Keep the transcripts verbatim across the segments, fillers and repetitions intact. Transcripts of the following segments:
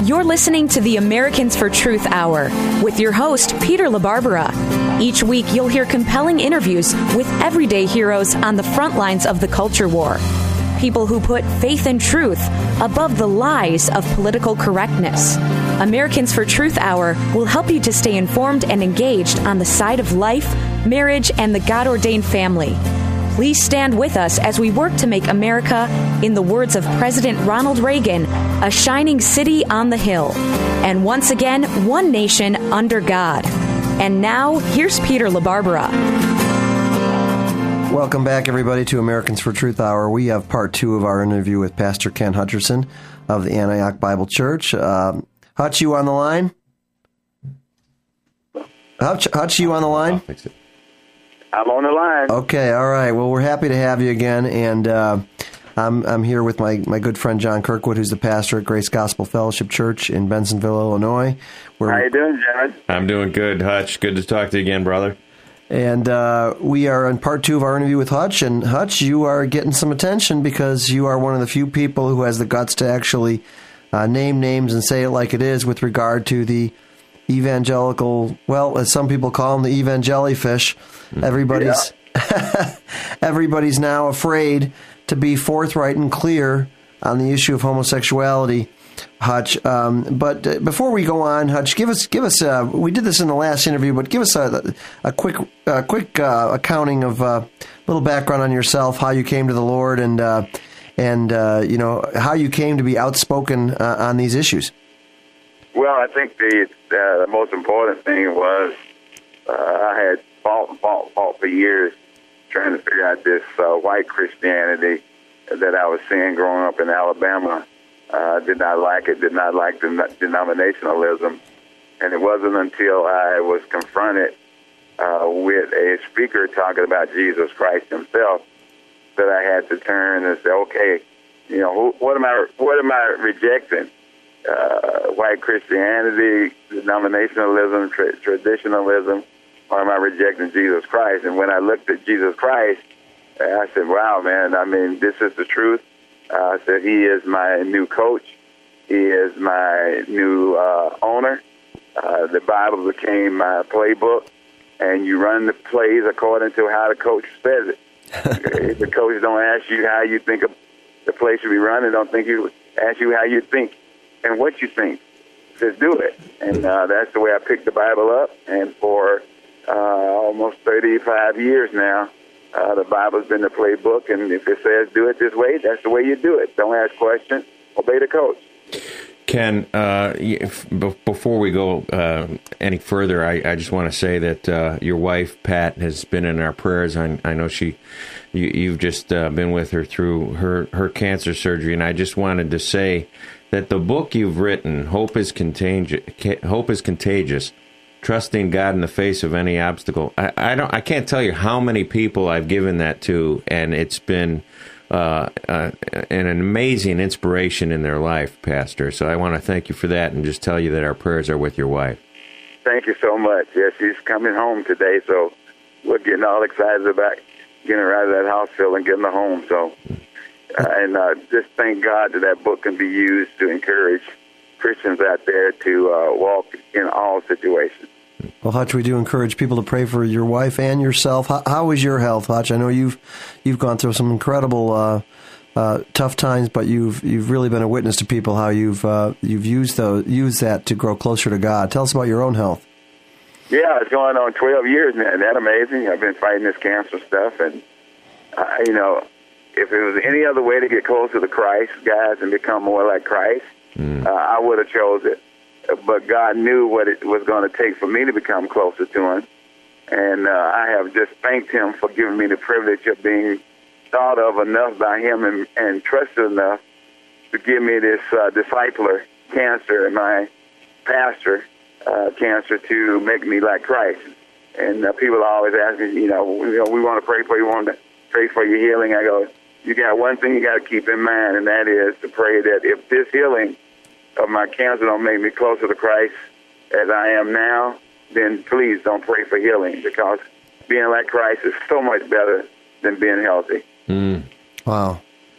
You're listening to the Americans for Truth Hour with your host, Peter LaBarbera. Each week, you'll hear compelling interviews with everyday heroes on the front lines of the culture war. People who put faith and truth above the lies of political correctness. Americans for Truth Hour will help you to stay informed and engaged on the side of life, marriage, and the God-ordained family. Please stand with us as we work to make America, in the words of President Ronald Reagan, a shining city on the hill. And once again, one nation under God. And now, here's Peter LaBarbera. Welcome back, everybody, to Americans for Truth Hour. We have part two of our interview with Pastor Ken Hutcherson of the Antioch Bible Church. Uh, Hutch, you on the line? Hutch, Hutch, you on the line? I'm on the line. Okay, all right. Well, we're happy to have you again, and uh, I'm I'm here with my, my good friend John Kirkwood, who's the pastor at Grace Gospel Fellowship Church in Bensonville, Illinois. Where How you doing, John? I'm doing good, Hutch. Good to talk to you again, brother. And uh, we are in part two of our interview with Hutch, and Hutch, you are getting some attention because you are one of the few people who has the guts to actually uh, name names and say it like it is with regard to the evangelical, well, as some people call them, the evangellyfish. Everybody's yeah. everybody's now afraid to be forthright and clear on the issue of homosexuality, Hutch. Um, but uh, before we go on, Hutch, give us give us. Uh, we did this in the last interview, but give us a, a quick a quick uh, accounting of a uh, little background on yourself, how you came to the Lord, and uh, and uh, you know how you came to be outspoken uh, on these issues. Well, I think the uh, the most important thing was uh, I had fought and fought, fought for years trying to figure out this uh, white Christianity that I was seeing growing up in Alabama. Uh, did not like it, did not like the denominationalism. And it wasn't until I was confronted uh, with a speaker talking about Jesus Christ himself that I had to turn and say, okay, you know, what am I, what am I rejecting? Uh, white Christianity, denominationalism, tra- traditionalism, or am I rejecting Jesus Christ? And when I looked at Jesus Christ, I said, wow, man, I mean, this is the truth. Uh, I said, he is my new coach. He is my new uh, owner. Uh, the Bible became my playbook, and you run the plays according to how the coach says it. If the coach don't ask you how you think the play should be run, and don't think you ask you how you think and what you think. Just do it. And uh, that's the way I picked the Bible up. And for uh, almost thirty-five years now, uh, the Bible's been the playbook. And if it says do it this way, that's the way you do it. Don't ask questions. Obey the coach. Ken, uh, if, before we go uh, any further, I, I just want to say that uh, your wife, Pat, has been in our prayers. I, I know she, you, you've just uh, been with her through her, her cancer surgery. And I just wanted to say that the book you've written, Hope is Contagious, Hope is Contagious, Trusting God in the Face of Any Obstacle. I, I don't, I can't tell you how many people I've given that to, and it's been uh, uh, an amazing inspiration in their life, Pastor. So I want to thank you for that, and just tell you that our prayers are with your wife. Thank you so much. Yes, she's coming home today, so we're getting all excited about getting her out of that hospital and getting her home. So. Uh, and uh, just thank God that that book can be used to encourage Christians out there to uh, walk in all situations. Well, Hutch, we do encourage people to pray for your wife and yourself. How, how is your health, Hutch? I know you've you've gone through some incredible uh, uh, tough times, but you've you've really been a witness to people how you've uh, you've used those used that to grow closer to God. Tell us about your own health. Yeah, it's going on twelve years now. Isn't that amazing? I've been fighting this cancer stuff, and uh, you know. If it was any other way to get closer to Christ, guys, and become more like Christ, mm. uh, I would have chose it. But God knew what it was going to take for me to become closer to Him. And uh, I have just thanked Him for giving me the privilege of being thought of enough by Him and, and trusted enough to give me this uh, discipler, cancer, and my pastor, uh, cancer, to make me like Christ. And uh, people always ask me, you know, we, we want to pray for you, we want to pray for your healing. I go, you got one thing you got to keep in mind, and that is to pray that if this healing of my cancer don't make me closer to Christ as I am now, then please don't pray for healing, because being like Christ is so much better than being healthy. Mm. Wow.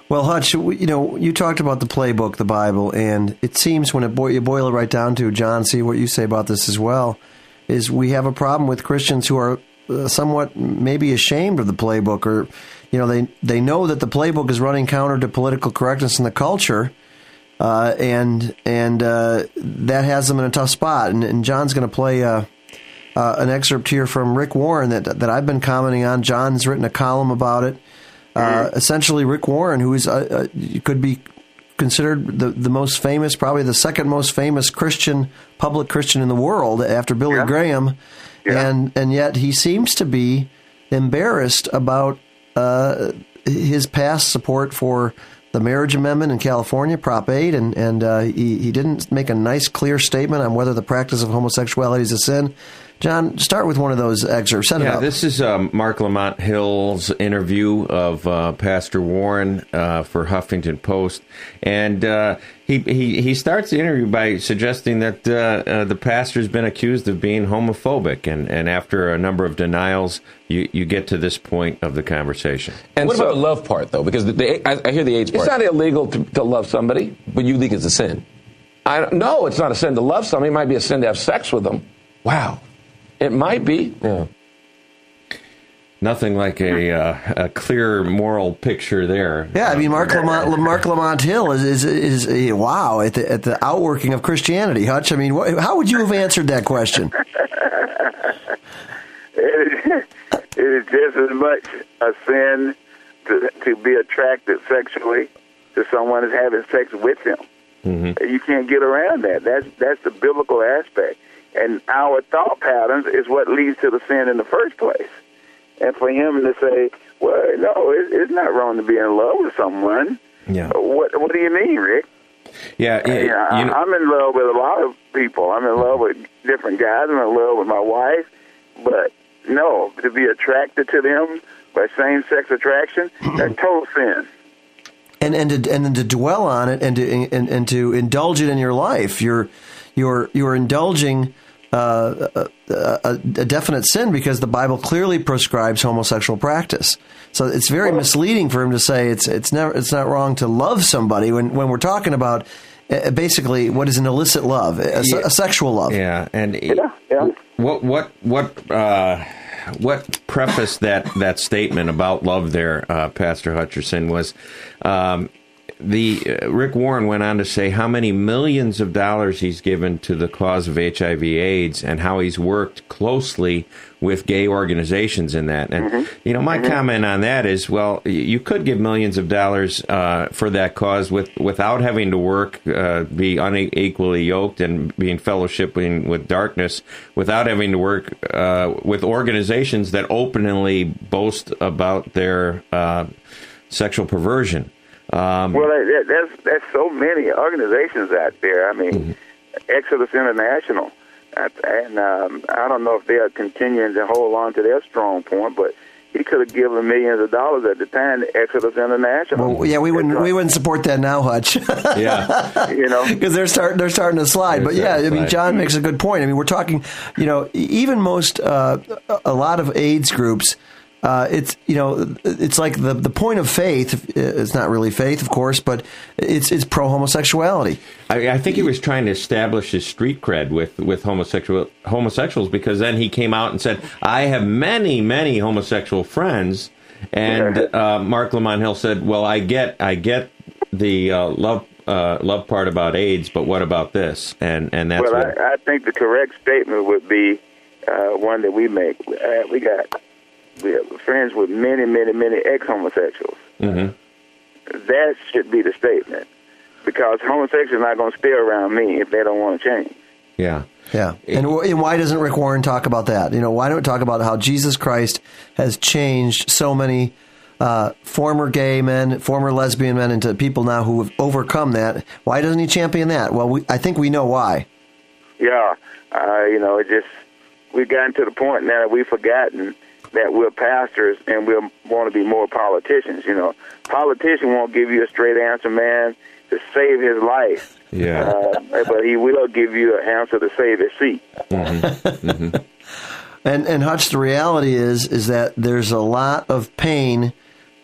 Well, Hutch, you know, you talked about the playbook, the Bible, and it seems when it bo- you boil it right down to, John, see what you say about this as well, is we have a problem with Christians who are uh, somewhat maybe ashamed of the playbook, or, you know, they, they know that the playbook is running counter to political correctness in the culture, uh, and and uh, that has them in a tough spot. And, and John's going to play uh, uh, an excerpt here from Rick Warren that that I've been commenting on. John's written a column about it. Uh, essentially, Rick Warren, who is uh, uh, could be considered the, the most famous, probably the second most famous Christian, public Christian in the world after Billy yeah. Graham, yeah. and and yet he seems to be embarrassed about uh, his past support for the marriage amendment in California, Prop eight, and and uh, he he didn't make a nice, clear statement on whether the practice of homosexuality is a sin. John, start with one of those excerpts. Set it yeah, up. This is um, Mark Lamont Hill's interview of uh, Pastor Warren uh, for Huffington Post, and uh, he, he he starts the interview by suggesting that uh, uh, the pastor's been accused of being homophobic, and, and after a number of denials, you, you get to this point of the conversation. And what so, about the love part, though? Because the, the, I, I hear the AIDS part. It's not illegal to, to love somebody. But you think it's a sin? I don't, no, it's not a sin to love somebody. It might be a sin to have sex with them. Wow. It might be. Yeah. Nothing like a uh, a clear moral picture there. Yeah, I mean, Mark Lamont, Mark Lamont Hill is is, is, is wow at the at the outworking of Christianity. Hutch, I mean, what, how would you have answered that question? it is just as much a sin to, to be attracted sexually to someone as having sex with them. Mm-hmm. You can't get around that. That's that's the biblical aspect. And our thought patterns is what leads to the sin in the first place. And for him to say, well, no, it, it's not wrong to be in love with someone. Yeah. What What do you mean, Rick? Yeah, it, you know, you know, I'm in love with a lot of people. I'm in love with different guys. I'm in love with my wife. But, no, to be attracted to them by same-sex attraction, that's total sin. And and to and then to dwell on it and to and, and to indulge it in your life, you're you're you're indulging uh, a, a, a definite sin because the Bible clearly prescribes homosexual practice. So it's very well, misleading for him to say it's it's never it's not wrong to love somebody when when we're talking about uh, basically what is an illicit love, a, yeah, a sexual love. Yeah, and yeah, yeah. what what what. Uh, What prefaced that, that statement about love there, uh, Pastor Hutcherson, was um, the uh, Rick Warren went on to say how many millions of dollars he's given to the cause of H I V AIDS and how he's worked closely with gay organizations in that. And, mm-hmm. you know, my mm-hmm. comment on that is, well, you could give millions of dollars uh, for that cause with without having to work, uh, be unequally yoked and be in fellowshipping with darkness, without having to work uh, with organizations that openly boast about their uh, sexual perversion. Um, well, that, that's, that's so many organizations out there. I mean, mm-hmm. Exodus International. And um, I don't know if they are continuing to hold on to their strong point, but he could have given millions of dollars at the time to Exodus International. Well, yeah, we wouldn't we wouldn't support that now, Hutch. yeah, you know, because they're starting they're starting to slide. They're but yeah, I mean, John makes a good point. I mean, we're talking, you know, even most uh, a lot of AIDS groups. Uh, it's you know it's like the the point of faith. It's not really faith, of course, but it's it's pro homosexuality. I, I think he was trying to establish his street cred with with homosexual homosexuals because then he came out and said, "I have many many homosexual friends," and uh, Mark Lamont Hill said, "Well, I get I get the uh, love uh, love part about AIDS, but what about this?" And and that's well, what I, I think the correct statement would be uh, one that we make. Uh, we got. We are friends with many, many, many ex-homosexuals. Mm-hmm. That should be the statement, because homosexuals are not going to stay around me if they don't want to change. Yeah, yeah. And, and why doesn't Rick Warren talk about that? You know, why don't we talk about how Jesus Christ has changed so many uh, former gay men, former lesbian men into people now who have overcome that? Why doesn't he champion that? Well, we, I think we know why. Yeah, uh, you know, it just we've gotten to the point now that we've forgotten that we're pastors and we want to be more politicians. You know, politician won't give you a straight answer, man, to save his life. Yeah. Uh, but he will give you an answer to save his seat. Mm-hmm. Mm-hmm. And and Hutch, the reality is is that there's a lot of pain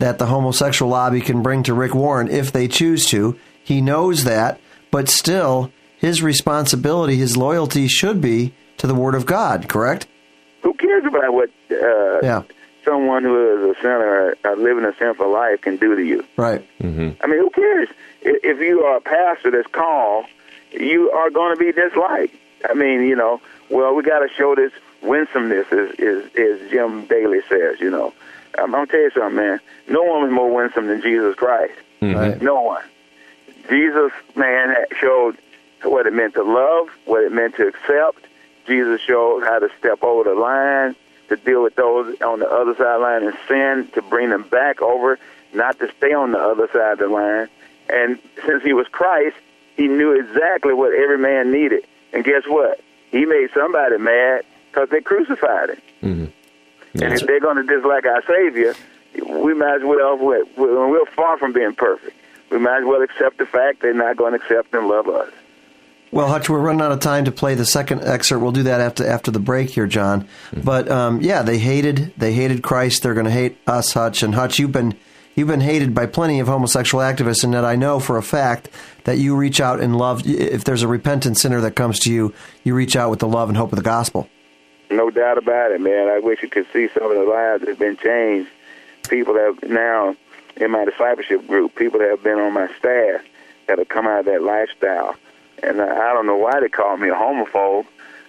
that the homosexual lobby can bring to Rick Warren if they choose to. He knows that, but still, his responsibility, his loyalty should be to the Word of God, correct? Who cares about what uh, yeah. someone who is a sinner or living a sinful life can do to you? Right. Mm-hmm. I mean, who cares? If you are a pastor that's called, you are going to be disliked. I mean, you know, well, we got to show this winsomeness, as, as, as Jim Daly says, you know. I'm going to tell you something, man. No one was more winsome than Jesus Christ. Mm-hmm. Right. No one. Jesus, man, showed what it meant to love, what it meant to accept. Jesus showed how to step over the line, to deal with those on the other side of the line in sin, to bring them back over, not to stay on the other side of the line. And since he was Christ, he knew exactly what every man needed. And guess what? He made somebody mad because they crucified him. Mm-hmm. And if they're going to dislike our Savior, we might as well, we're, we're far from being perfect. We might as well accept the fact they're not going to accept and love us. Well, Hutch, we're running out of time to play the second excerpt. We'll do that after after the break here, John. Mm-hmm. But um, yeah, they hated they hated Christ. They're going to hate us, Hutch. And Hutch, you've been you've been hated by plenty of homosexual activists, and that I know for a fact that you reach out and love. If there's a repentant sinner that comes to you, you reach out with the love and hope of the gospel. No doubt about it, man. I wish you could see some of the lives that have been changed. People have now in my discipleship group, people that have been on my staff that have come out of that lifestyle. And I don't know why they call me a homophobe,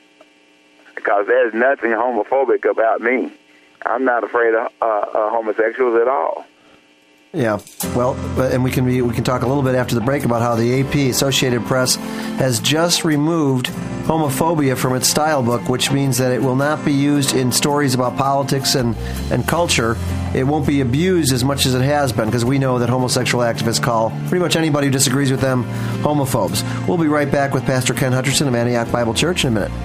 because there's nothing homophobic about me. I'm not afraid of uh, uh, homosexuals at all. Yeah, well, and we can be, we can talk a little bit after the break about how the A P, Associated Press, has just removed homophobia from its style book, which means that it will not be used in stories about politics and, and culture. It won't be abused as much as it has been, because we know that homosexual activists call pretty much anybody who disagrees with them homophobes. We'll be right back with Pastor Ken Hutcherson of Antioch Bible Church in a minute.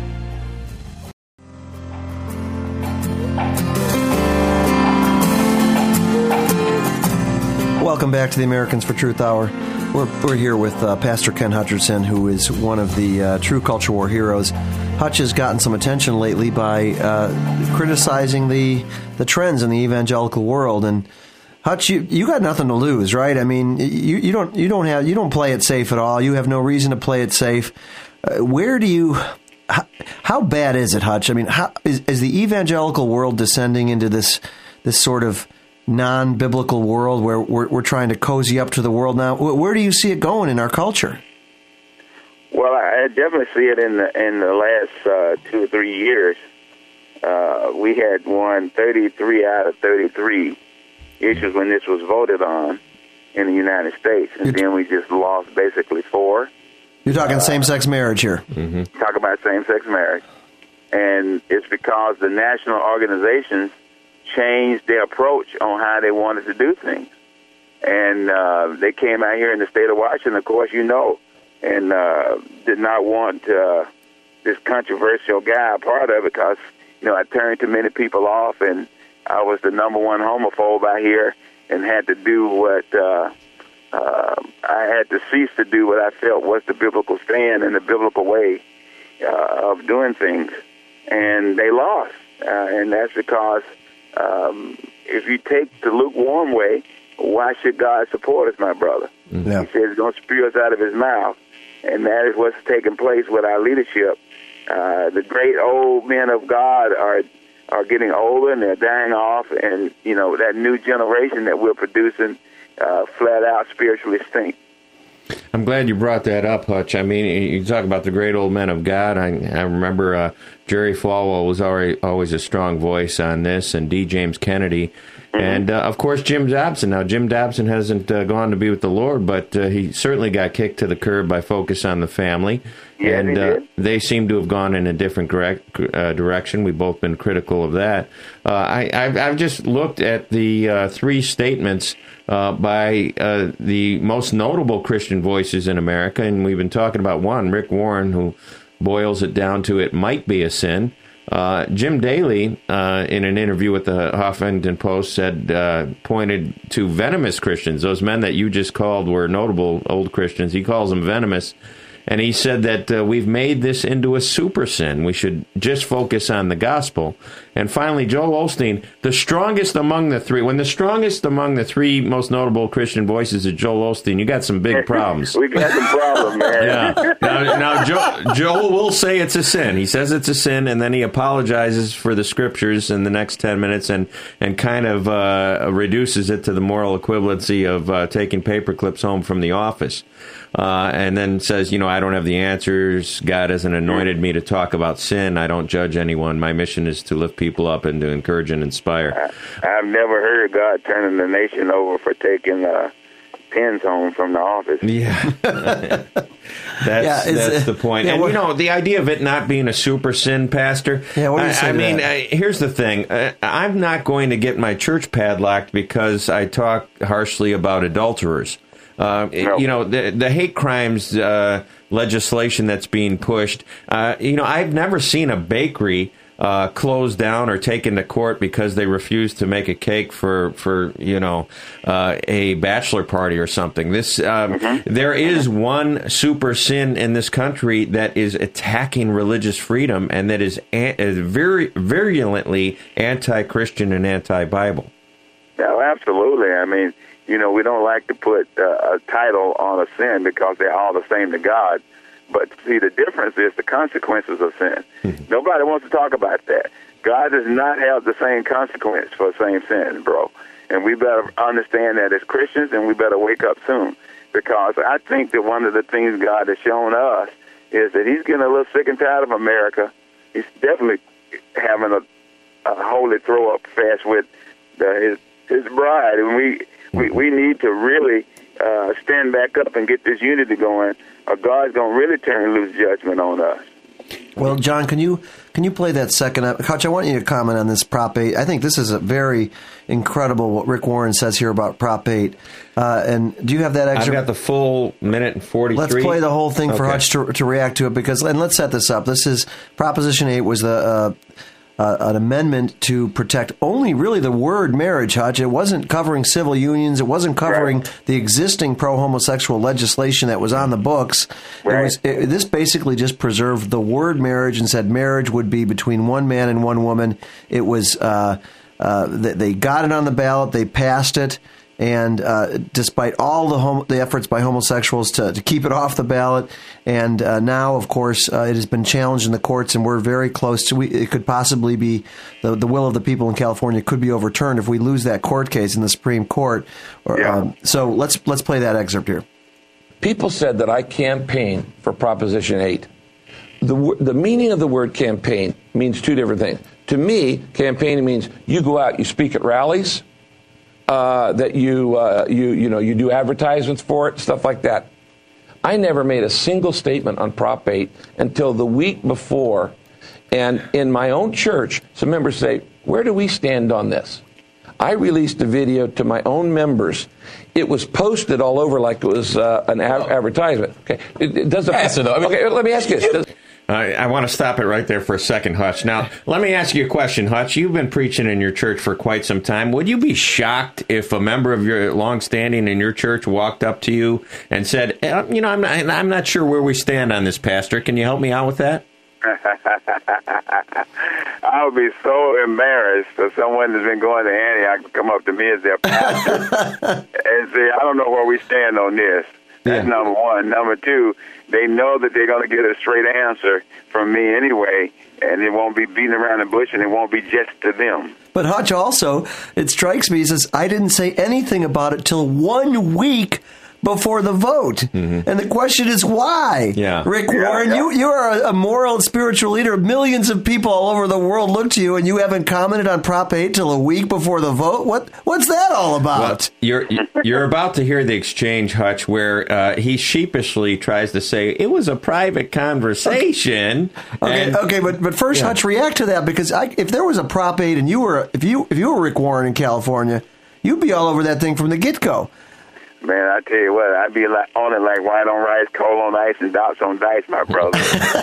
Welcome back to the Americans for Truth Hour. We're, we're here with uh, Pastor Ken Hutcherson, who is one of the uh, true culture war heroes. Hutch has gotten some attention lately by uh, criticizing the the trends in the evangelical world. And Hutch, you, you got nothing to lose, right? I mean, you, you don't you don't have you don't play it safe at all. You have no reason to play it safe. Uh, where do you? How, how bad is it, Hutch? I mean, how, is, is the evangelical world descending into this this sort of non-biblical world where we're, we're trying to cozy up to the world now? Where do you see it going in our culture? Well, I definitely see it in the in the last uh, two or three years. Uh, we had won thirty-three out of thirty-three issues when this was voted on in the United States, and You're then we just lost basically four. You're talking uh, same-sex marriage here. Mm-hmm. Talk about same-sex marriage, and it's because the national organizations changed their approach on how they wanted to do things. And uh, they came out here in the state of Washington, of course, you know, and uh, did not want uh, this controversial guy a part of it because, you know, I turned too many people off, and I was the number one homophobe out here and had to do what uh, uh, I had to cease to do what I felt was the biblical stand and the biblical way uh, of doing things. And they lost, uh, and that's because Um, if you take the lukewarm way, why should God support us, my brother? Yeah. He says he's going to spew us out of his mouth, and that is what's taking place with our leadership. Uh, the great old men of God are are getting older, and they're dying off, and, you know, that new generation that we're producing uh, flat out spiritually stink. I'm glad you brought that up, Hutch. I mean, you talk about the great old men of God. I, I remember uh, Jerry Falwell was already, always a strong voice on this, and D. James Kennedy. Mm-hmm. And, uh, of course, Jim Dobson. Now, Jim Dobson hasn't uh, gone to be with the Lord, but uh, he certainly got kicked to the curb by Focus on the Family. Yeah, and they, uh, did. they seem to have gone in a different direct, uh, direction. We've both been critical of that. Uh, I, I've, I've just looked at the uh, three statements uh, by uh, the most notable Christian voices in America, and we've been talking about one, Rick Warren, who boils it down to it might be a sin. Uh, Jim Daly, uh, in an interview with the Huffington Post, said uh, pointed to venomous Christians, those men that you just called were notable old Christians. He calls them venomous. And he said that uh, we've made this into a super sin. We should just focus on the gospel. And finally, Joel Osteen, the strongest among the three, when the strongest among the three most notable Christian voices is Joel Osteen, you got some big problems. We got some problems, man. Yeah. Now, now Joel, Joel will say it's a sin. He says it's a sin, and then he apologizes for the scriptures in the next ten minutes and, and kind of uh, reduces it to the moral equivalency of uh, taking paper clips home from the office. Uh, and then says, you know, I don't have the answers. God hasn't anointed me to talk about sin. I don't judge anyone. My mission is to lift people up and to encourage and inspire. I, I've never heard God turning the nation over for taking uh, pens home from the office. Yeah. that's yeah, that's it, the point. Yeah, and, what, you know, the idea of it not being a super sin, Pastor. Yeah, what do you I, say I to mean, that? I, here's the thing. I, I'm not going to get my church padlocked because I talk harshly about adulterers. Uh, no. You know, the, the hate crimes uh, legislation that's being pushed, uh, you know, I've never seen a bakery uh, closed down or taken to court because they refused to make a cake for, for you know, uh, a bachelor party or something. This um, mm-hmm. There is one super sin in this country that is attacking religious freedom and that is, an, is very virulently anti-Christian and anti-Bible. No, absolutely. I mean, you know, we don't like to put uh, a title on a sin because they're all the same to God. But see, the difference is the consequences of sin. Mm-hmm. Nobody wants to talk about that. God does not have the same consequence for the same sin, bro. And we better understand that as Christians, and we better wake up soon. Because I think that one of the things God has shown us is that he's getting a little sick and tired of America. He's definitely having a, a holy throw-up fast with the, his, his bride. And we... We we need to really uh, stand back up and get this unity going, or God's going to really turn loose judgment on us. Well, John, can you can you play that second up? Hutch, I want you to comment on this Prop eight. I think this is a very incredible what Rick Warren says here about Prop eight. Uh, and do you have that extra? I've got the full minute and forty-three. Let's play the whole thing for okay. Hutch to, to react to it, because, and let's set this up. This is, Proposition eight was the... Uh, Uh, an amendment to protect only really the word marriage, Hutch. It wasn't covering civil unions. It wasn't covering right. the existing pro-homosexual legislation that was on the books. Right. It was, it, this basically just preserved the word marriage and said marriage would be between one man and one woman. It was, uh, uh, they, they got it on the ballot. They passed it. And uh, despite all the hom- the efforts by homosexuals to, to keep it off the ballot, and uh, now, of course, uh, it has been challenged in the courts, and we're very close to. We, it could possibly be the the will of the people in California could be overturned if we lose that court case in the Supreme Court. Or, yeah. um, so let's let's play that excerpt here. People said that I campaigned for Proposition eight. The the meaning of the word campaign means two different things. To me, campaigning means you go out, you speak at rallies. Uh, that you uh, you you know you do advertisements for it, stuff like that. I never made a single statement on Prop eight until the week before, and in my own church, some members say, "Where do we stand on this?" I released a video to my own members. It was posted all over like it was uh, an a- advertisement. Okay, it, it doesn't. Answer though. I mean, okay, let me ask you this. Does, Uh, I want to stop it right there for a second, Hutch. Now, let me ask you a question, Hutch. You've been preaching in your church for quite some time. Would you be shocked if a member of your long-standing in your church walked up to you and said, eh, you know, I'm not, I'm not sure where we stand on this, Pastor. Can you help me out with that? I would be so embarrassed if someone that's been going to Antioch to come up to me as their pastor and say, I don't know where we stand on this. That's yeah. number one. Number two, they know that they're going to get a straight answer from me anyway, and it won't be beating around the bush, and it won't be just to them. But Hutch, also, it strikes me, he says, I didn't say anything about it till one week before the vote. Mm-hmm. And the question is why? Yeah. Rick yeah, Warren, yeah. you you are a moral and spiritual leader. Millions of people all over the world look to you, and you haven't commented on Prop eight till a week before the vote? What What's that all about? Well, you're you're about to hear the exchange, Hutch, where uh, he sheepishly tries to say it was a private conversation. Okay, and, okay, but but first, yeah. Hutch, react to that, because I, if there was a Prop eight and you were if you if you were Rick Warren in California, you'd be all over that thing from the get go. Man, I tell you what, I'd be like on it like white on rice, coal on ice, and dots on dice, my brother.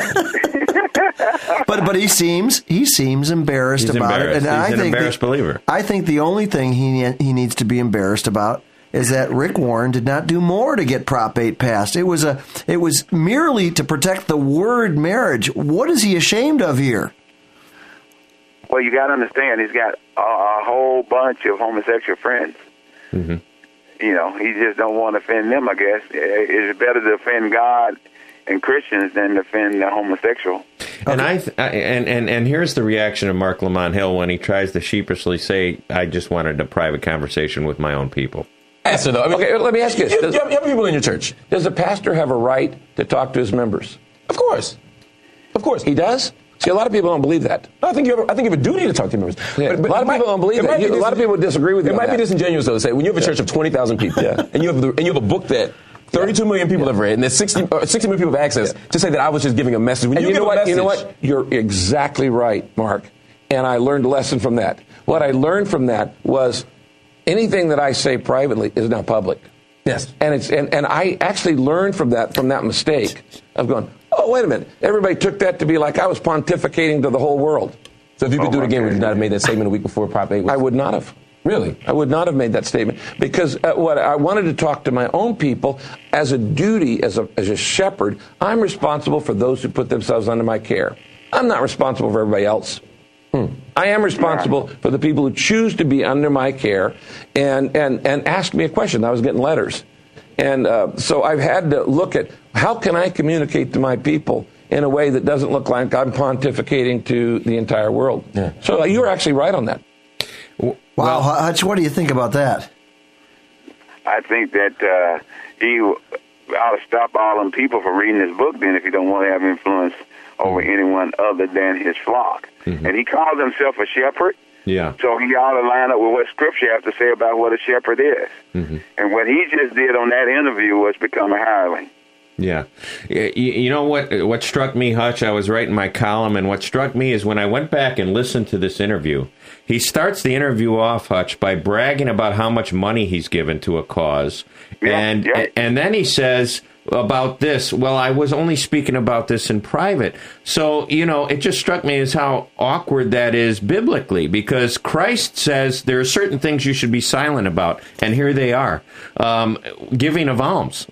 but but he seems he seems embarrassed He's about embarrassed. it, and He's I an think embarrassed that, believer. I think the only thing he he needs to be embarrassed about is that Rick Warren did not do more to get Prop eight passed. It was a, it was merely to protect the word marriage. What is he ashamed of here? Well, you got to understand, he's got a, a whole bunch of homosexual friends. Mm-hmm. You know, he just don't want to offend them, I guess. It's better to offend God and Christians than to offend the homosexual. And I, th- I and, and and here's the reaction of Mark Lamont Hill when he tries to sheepishly say, "I just wanted a private conversation with my own people." Answer though. I mean, Okay, let me ask you this. You, Does, you have, you have people in your church. does a pastor have a right to talk to his members? Of course. Of course. He does? See, a lot of people don't believe that. No, I think you have, I think you have a duty to talk to your members. Yeah, a lot of people don't believe it that. might be You- a lot of dis- people disagree with you It on might be that. disingenuous, though, to say when you have a church of twenty thousand people, Yeah. and you have the, and you have a book that thirty-two million people have read, and there's sixty, uh, sixty million people have access, to say that I was just giving a message. When And you, you give know a what? You know message- what? You're exactly right, Mark. And I learned a lesson from that. What I learned from that was anything that I say privately is now public. Yes. And it's and, and I actually learned from that from that mistake of going, oh, wait a minute. Everybody took that to be like I was pontificating to the whole world. So if you could Oh, do it my again, would you goodness. not have made that statement a week before Prop eight was? I would not have. Really? I would not have made that statement because uh, what I wanted to talk to my own people as a duty, as a, as a shepherd. I'm responsible for those who put themselves under my care. I'm not responsible for everybody else. Hmm. I am responsible for the people who choose to be under my care and, and, and ask me a question. I was getting letters. And uh, so I've had to look at how can I communicate to my people in a way that doesn't look like I'm pontificating to the entire world. Yeah. So uh, you're actually right on that. Wow, Hutch, what do you think about that? I think that uh, he ought to stop all them people from reading his book then if he don't want to have influence over anyone other than his flock. Mm-hmm. And he calls himself a shepherd. Yeah. So he ought to line up with what Scripture has to say about what a shepherd is. Mm-hmm. And what he just did on that interview was become a hireling. Yeah. You, you know what what struck me, Hutch? I was writing my column, and what struck me is when I went back and listened to this interview, he starts the interview off, Hutch, by bragging about how much money he's given to a cause. Yeah, and yeah. and then he says about this, well, I was only speaking about this in private. So, you know, it just struck me as how awkward that is biblically, because Christ says there are certain things you should be silent about, and here they are. Um, giving of alms.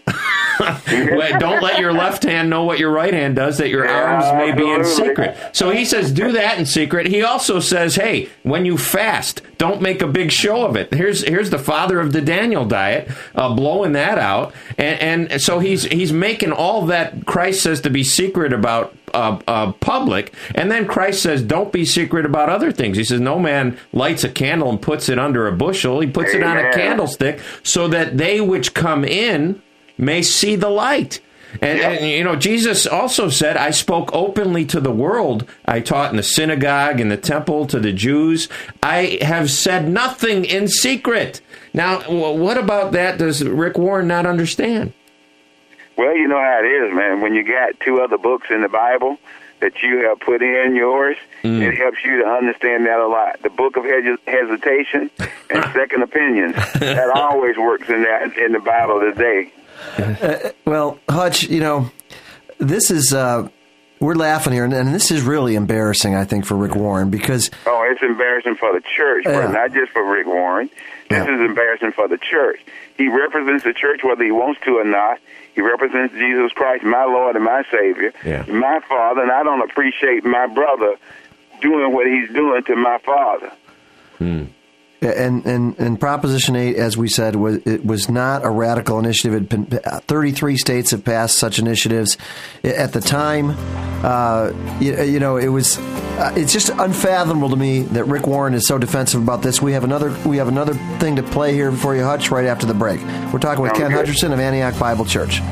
Don't let your left hand know what your right hand does, that your Yeah, arms may be in absolutely. secret. So he says, do that in secret. He also says, hey, when you fast, don't make a big show of it. Here's here's the father of the Daniel diet, uh, blowing that out. And, and so he's he's making all that Christ says to be secret about uh, uh, public. And then Christ says, don't be secret about other things. He says, no man lights a candle and puts it under a bushel. He puts it on a Amen. candlestick so that they which come in may see the light. And, and, you know, Jesus also said, I spoke openly to the world. I taught in the synagogue, in the temple, to the Jews. I have said nothing in secret. Now, w- what about that does Rick Warren not understand? Well, you know how it is, man. When you got two other books in the Bible that you have put in yours, Mm. it helps you to understand that a lot. The book of hes- hesitation and second opinions, that always works in that in the Bible today. Uh, well, Hutch, you know, this is, uh, we're laughing here, and, and this is really embarrassing, I think, for Rick Warren, because... Oh, it's embarrassing for the church, Yeah. but not just for Rick Warren. This Yeah. is embarrassing for the church. He represents the church whether he wants to or not. He represents Jesus Christ, my Lord and my Savior, Yeah. my Father, and I don't appreciate my brother doing what he's doing to my father. Hmm. And, and, and Proposition eight, as we said, was it was not a radical initiative. It had been, thirty-three states have passed such initiatives. At the time, uh, you, you know, it was uh, it's just unfathomable to me that Rick Warren is so defensive about this. We have another we have another thing to play here before you, Hutch, right after the break. We're talking with Sounds Ken good. Hutcherson of Antioch Bible Church.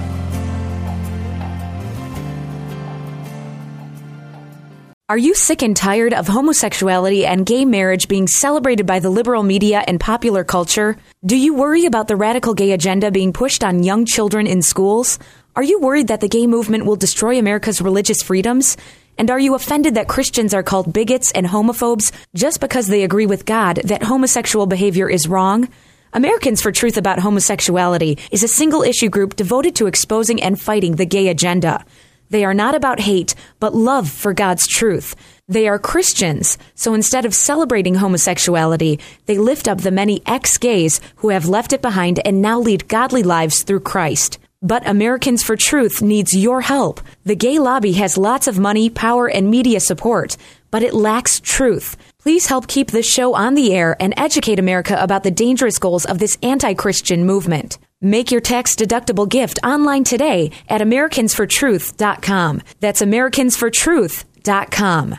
Are you sick and tired of homosexuality and gay marriage being celebrated by the liberal media and popular culture? Do you worry about the radical gay agenda being pushed on young children in schools? Are you worried that the gay movement will destroy America's religious freedoms? And are you offended that Christians are called bigots and homophobes just because they agree with God that homosexual behavior is wrong? Americans for Truth About Homosexuality is a single-issue group devoted to exposing and fighting the gay agenda. They are not about hate, but love for God's truth. They are Christians, so instead of celebrating homosexuality, they lift up the many ex-gays who have left it behind and now lead godly lives through Christ. But Americans for Truth needs your help. The gay lobby has lots of money, power, and media support, but it lacks truth. Please help keep this show on the air and educate America about the dangerous goals of this anti-Christian movement. Make your tax-deductible gift online today at Americans for Truth dot com. That's Americans for Truth dot com.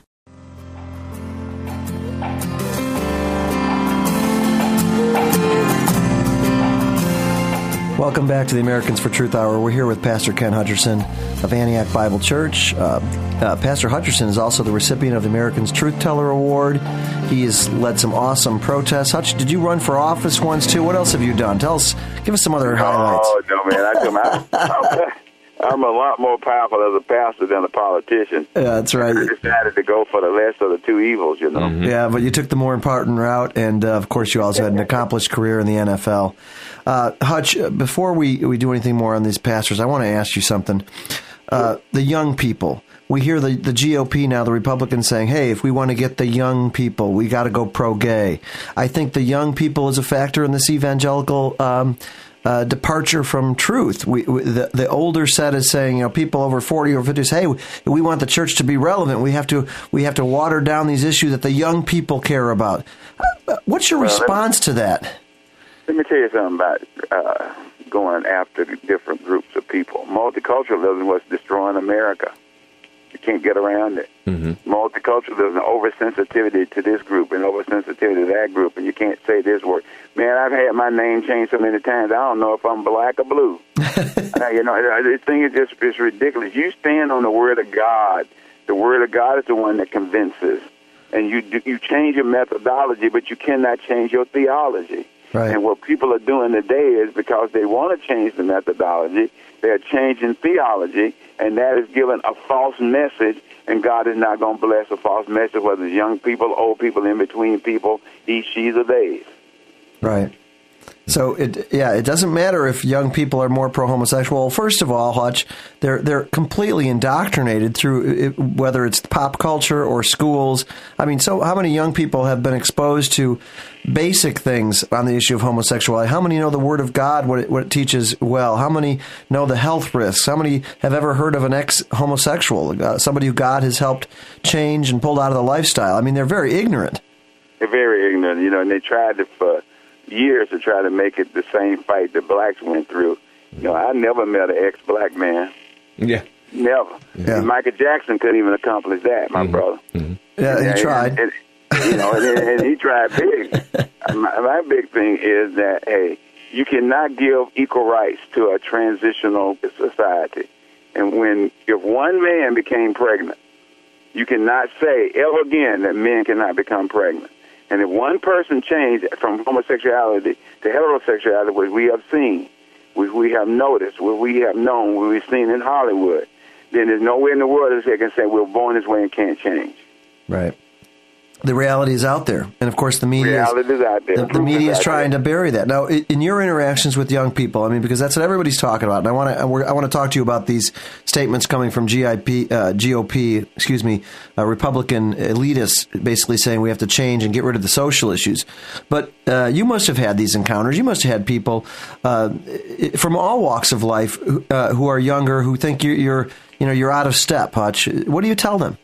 Welcome back to the Americans for Truth Hour. We're here with Pastor Ken Hutcherson of Antioch Bible Church. Uh, uh, Pastor Hutcherson is also the recipient of the Americans Truth Teller Award. He has led some awesome protests. Hutch, did you run for office once too? What else have you done? Tell us, give us some other highlights. Oh, no, man. I come out. I'm a lot more powerful as a pastor than a politician. Yeah, that's right. I decided to go for the less of the two evils, you know. Mm-hmm. Yeah, but you took the more important route, and uh, of course you also had an accomplished career in the N F L. Uh, Hutch, before we, we do anything more on these pastors, I want to ask you something. Uh, the young people. We hear the, the G O P now, the Republicans saying, hey, if we want to get the young people, we got to go pro-gay. I think the young people is a factor in this evangelical um Uh, departure from truth. We, we, the, the older set is saying, you know, people over forty or fifty say, hey, we want the church to be relevant. We have to we have to water down these issues that the young people care about. Uh, what's your well, response to that? Let me tell you something about uh, going after the different groups of people. Multiculturalism was destroying America. You can't get around it. Mm-hmm. Multiculturalism, oversensitivity to this group and oversensitivity to that group, and you can't say this word. Man, I've had my name changed so many times, I don't know if I'm black or blue. uh, you know, this thing is just it's ridiculous. You stand on the Word of God. The Word of God is the one that convinces. And you do, you change your methodology, but you cannot change your theology. Right. And what people are doing today is because they want to change the methodology, they're changing theology, and that is giving a false message, and God is not going to bless a false message, whether it's young people, old people, in between people, he, she's, or theys. Right. So, it, yeah, it doesn't matter if young people are more pro-homosexual. Well, first of all, Hutch, they're they're completely indoctrinated through it, whether it's pop culture or schools. I mean, so how many young people have been exposed to basic things on the issue of homosexuality? How many know the Word of God, what it, what it teaches well? How many know the health risks? How many have ever heard of an ex-homosexual, uh, somebody who God has helped change and pulled out of the lifestyle? I mean, they're very ignorant. They're very ignorant, you know, and they tried to... Uh, years to try to make it the same fight that blacks went through. You know, I never met an ex-black man. Yeah. Never. Yeah. And Michael Jackson couldn't even accomplish that, my mm-hmm. brother. Mm-hmm. Yeah, and, he tried. And, and, you know, and, and he tried big. my, my big thing is that, hey, you cannot give equal rights to a transitional society. And when, if one man became pregnant, you cannot say ever again that men cannot become pregnant. And if one person changed from homosexuality to heterosexuality, which we have seen, which we have noticed, which we have known, which we've seen in Hollywood, then there's nowhere in the world that they can say we're born this way and can't change. Right. The reality is out there. And, of course, the media reality is, is out there. The, the media is trying to bury that. Now, in your interactions with young people, I mean, because that's what everybody's talking about, and I want to I want to talk to you about these statements coming from G I P, uh, G O P, excuse me, uh, Republican elitists basically saying we have to change and get rid of the social issues. But uh, you must have had these encounters. You must have had people uh, from all walks of life uh, who are younger who think you're, you're, you know, you're out of step, Hutch. What do you tell them?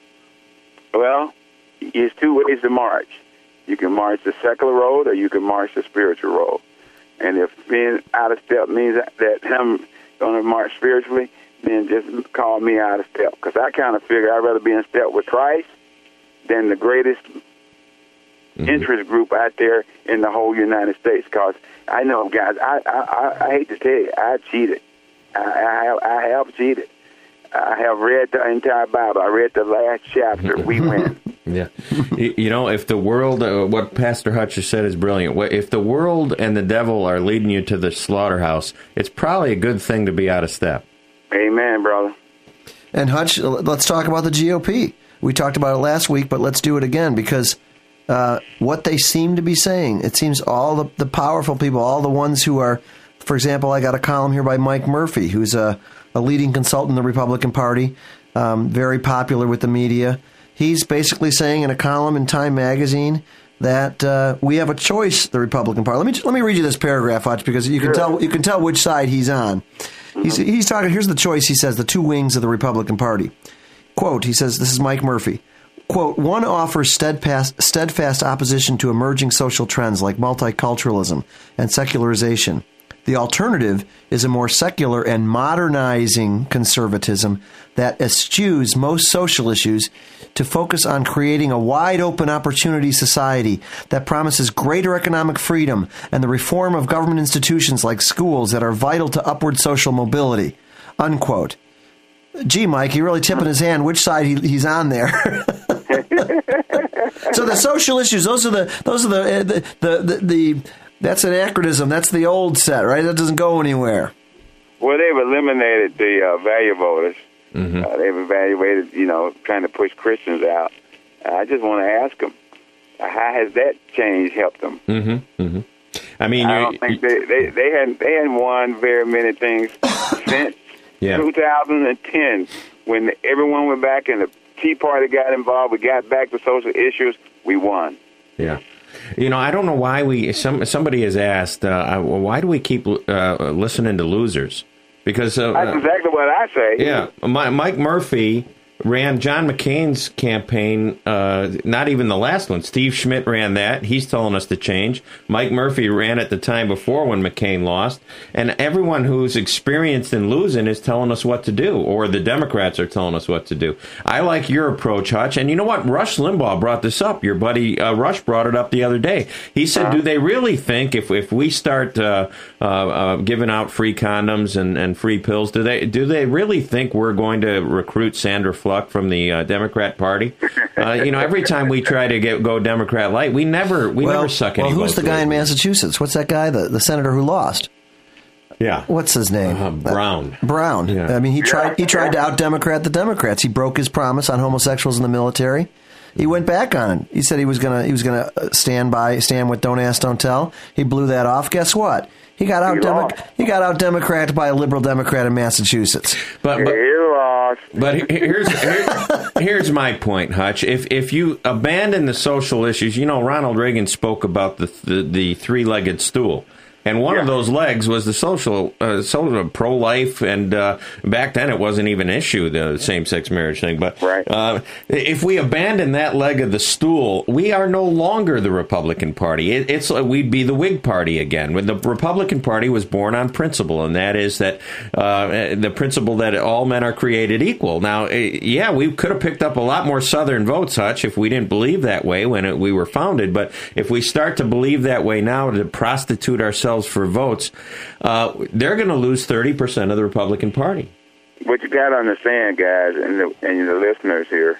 Well, there's two ways to march. You can march the secular road or you can march the spiritual road. And if being out of step means that, that I'm going to march spiritually, then just call me out of step. Because I kind of figure I'd rather be in step with Christ than the greatest mm-hmm. interest group out there in the whole United States. Because I know, guys, I, I, I hate to tell you, I cheated. I, I, have, I have cheated. I have read the entire Bible. I read the last chapter. We win. Yeah. you, you know, if the world, uh, what Pastor Hutcher said is brilliant. If the world and the devil are leading you to the slaughterhouse, it's probably a good thing to be out of step. Amen, brother. And Hutch, let's talk about the G O P. We talked about it last week, but let's do it again because uh, what they seem to be saying, it seems all the, the powerful people, all the ones who are, for example, I got a column here by Mike Murphy, who's a, a leading consultant in the Republican Party, um, very popular with the media. he's basically saying in a column in Time magazine that uh, we have a choice, the Republican Party. Let me let me read you this paragraph, Hutch, because you can tell you can tell which side he's on. He's, he's talking, here's the choice, he says, the two wings of the Republican Party. Quote, he says, this is Mike Murphy. Quote, one offers steadfast, steadfast opposition to emerging social trends like multiculturalism and secularization. The alternative is a more secular and modernizing conservatism that eschews most social issues to focus on creating a wide-open opportunity society that promises greater economic freedom and the reform of government institutions like schools that are vital to upward social mobility. Unquote. Gee, Mike, he really tipping his hand which side he, he's on there. So the social issues, those are the those are the the the, the, the that's an anachronism. That's the old set, right? That doesn't go anywhere. Well, they've eliminated the uh, value voters. Mm-hmm. Uh, they've evaluated, you know, trying to push Christians out. Uh, I just want to ask them, uh, how has that change helped them? Mm-hmm. Mm-hmm. I mean, I don't think they, they they hadn't they hadn't won very many things since yeah. two thousand ten, when everyone went back and the Tea Party got involved. We got back to social issues. We won. Yeah. You know, I don't know why we. Some somebody has asked, uh, why do we keep uh, listening to losers? Because uh, that's exactly what I say. Yeah, Mike Murphy ran John McCain's campaign, uh, not even the last one. Steve Schmidt ran that. He's telling us to change. Mike Murphy ran it the time before when McCain lost. And everyone who's experienced in losing is telling us what to do, or the Democrats are telling us what to do. I like your approach, Hutch. And you know what? Rush Limbaugh brought this up. Your buddy uh, Rush brought it up the other day. He said, uh-huh. do they really think if if we start uh, uh, uh, giving out free condoms and, and free pills, do they do they really think we're going to recruit Sandra Fluke from the uh, Democrat Party? Uh, you know, every time we try to get go Democrat light, we never we well, never suck well, any who's votes the guy away. in Massachusetts? What's that guy, the, the senator who lost? Yeah. What's his name? Uh, Brown. Uh, Brown. Yeah. I mean, he tried he tried to out-Democrat the Democrats. He broke his promise on homosexuals in the military. He went back on it. He said he was gonna he was gonna stand by stand with Don't Ask, Don't Tell. He blew that off. Guess what? He got out. Demo- he got out Democrat by a liberal Democrat in Massachusetts. But but, You lost. but here's here, here's my point, Hutch. If if you abandon the social issues, you know, Ronald Reagan spoke about the the, the three-legged stool. And one yeah. of those legs was the social, uh, sort of pro-life, and uh, back then it wasn't even an issue, the same-sex marriage thing. But right. uh, if we abandon that leg of the stool, we are no longer the Republican Party. It, it's we'd be the Whig Party again. The Republican Party was born on principle, and that is that uh, the principle that all men are created equal. Now, yeah, we could have picked up a lot more Southern votes, Hutch, if we didn't believe that way when it, we were founded. But if we start to believe that way now, to prostitute ourselves for votes, uh, they're going to lose thirty percent of the Republican Party. What you got to understand, guys, and the, and the listeners here,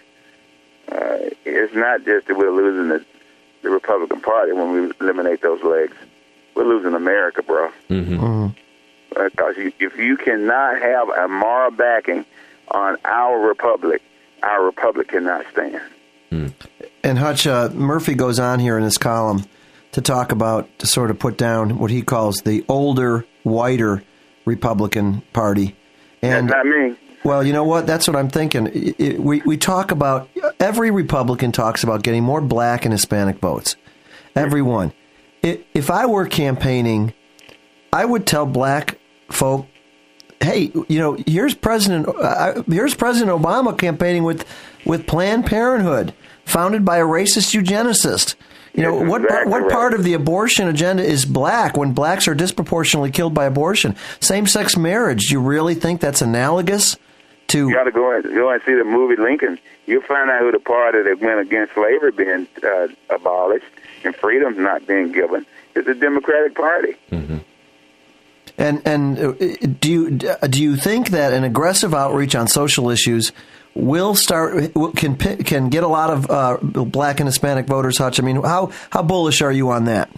uh, it's not just that we're losing the, the Republican Party when we eliminate those legs. We're losing America, bro. Mm-hmm. Mm-hmm. Because you, if you cannot have a moral backing on our republic, our republic cannot stand. Mm. And Hutch, uh, Murphy goes on here in his column to talk about, to sort of put down what he calls the older, whiter Republican Party. And, That's not me. Well, you know what? That's what I'm thinking. It, it, we, we talk about, every Republican talks about getting more black and Hispanic votes. Everyone. It, if I were campaigning, I would tell black folk, hey, you know, here's President uh, here's President Obama campaigning with, with Planned Parenthood, founded by a racist eugenicist. You know, what exactly what right. part of the abortion agenda is black when blacks are disproportionately killed by abortion? Same-sex marriage, do you really think that's analogous to... You got to go and, go and see the movie Lincoln. You'll find out who the party that went against slavery being uh, abolished and freedom's not being given is the Democratic Party. Mm-hmm. And and uh, do you do you think that an aggressive outreach on social issues will start can can get a lot of uh, black and Hispanic voters, Hutch? I mean, how how bullish are you on that?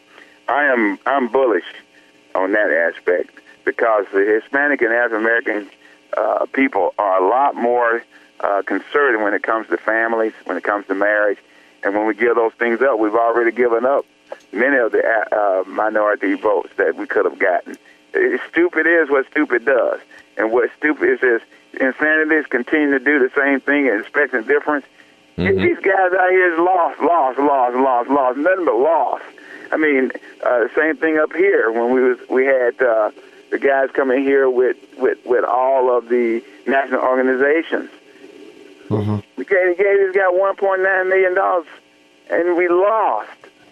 I am I'm bullish on that aspect because the Hispanic and African American uh, people are a lot more uh, conservative when it comes to families, when it comes to marriage, and when we give those things up, we've already given up many of the uh, minority votes that we could have gotten. Stupid is what stupid does, and what stupid is is insanity is continuing to do the same thing and expecting difference. Mm-hmm. These guys out here is lost, lost, lost, lost, lost, nothing but lost. I mean, uh, same thing up here when we was we had uh, the guys coming here with, with, with all of the national organizations. Mm-hmm. We gave, gave this guy one point nine million dollars, and we lost.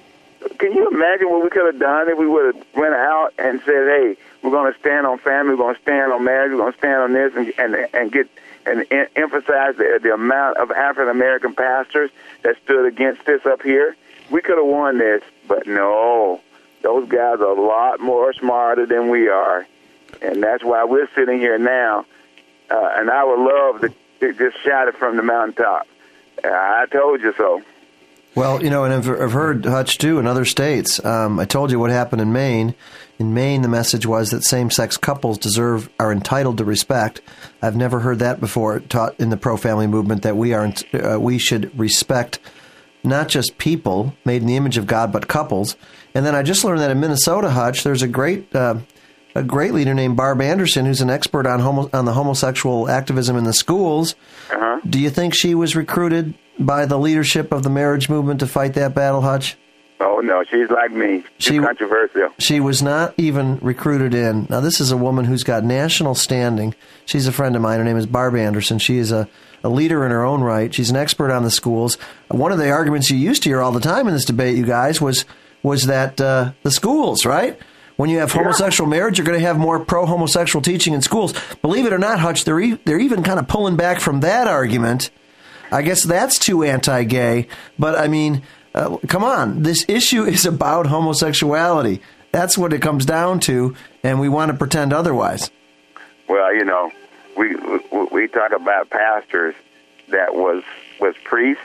Can you imagine what we could have done if we would have went out and said, "Hey, we're going to stand on family, we're going to stand on marriage, we're going to stand on this," and and, and get and en- emphasize the, the amount of African American pastors that stood against this up here? We could have won this, but no, those guys are a lot more smarter than we are, and that's why we're sitting here now. Uh, and I would love to, to just shout it from the mountaintop. Uh, I told you so. Well, you know, and I've, I've heard, Hutch, too, in other states. Um, I told you what happened in Maine. In Maine, the message was that same-sex couples deserve, are entitled to respect. I've never heard that before taught in the pro-family movement, that we are, uh, we should respect not just people made in the image of God, but couples. And then I just learned that in Minnesota, Hutch, there's a great, uh, a great leader named Barb Anderson, who's an expert on homo- on the homosexual activism in the schools. Uh-huh. Do you think she was recruited by the leadership of the marriage movement to fight that battle, Hutch? Oh, no, she's like me. She's she, controversial. She was not even recruited in. Now, this is a woman who's got national standing. She's a friend of mine. Her name is Barb Anderson. She is a, a leader in her own right. She's an expert on the schools. One of the arguments you used to hear all the time in this debate, you guys, was was that uh, the schools, right? When you have homosexual yeah. marriage, you're going to have more pro-homosexual teaching in schools. Believe it or not, Hutch, they're, e- they're even kind of pulling back from that argument. I guess that's too anti-gay, but I mean, uh, come on. This issue is about homosexuality. That's what it comes down to, and we want to pretend otherwise. Well, you know, we we, we talk about pastors that was was priests,